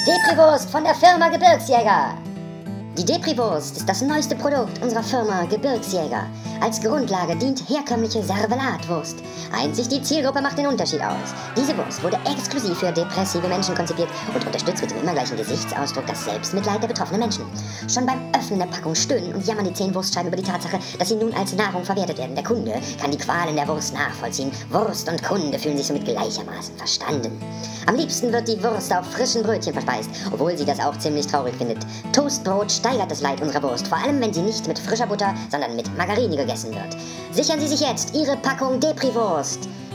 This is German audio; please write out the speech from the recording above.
Deprivurst von der Firma Gebirgsjäger. Die Deprivurst ist das neueste Produkt unserer Firma Gebirgsjäger. Als Grundlage dient herkömmliche Servelatwurst. Einzig die Zielgruppe macht den Unterschied aus. Diese Wurst wurde exklusiv für depressive Menschen konzipiert und unterstützt mit dem immer gleichen Gesichtsausdruck das Selbstmitleid der betroffenen Menschen. Schon beim Öffnen der Packung stöhnen und jammern die 10 Wurstscheiben über die Tatsache, dass sie nun als Nahrung verwertet werden. Der Kunde kann die Qualen der Wurst nachvollziehen. Wurst und Kunde fühlen sich somit gleichermaßen verstanden. Am liebsten wird die Wurst auf frischen Brötchen verspeist, obwohl sie das auch ziemlich traurig findet. Toastbrot steigert das Leid unserer Wurst, vor allem wenn sie nicht mit frischer Butter, sondern mit Margarine gegessen wird. Sichern Sie sich jetzt Ihre Packung Deprivurst.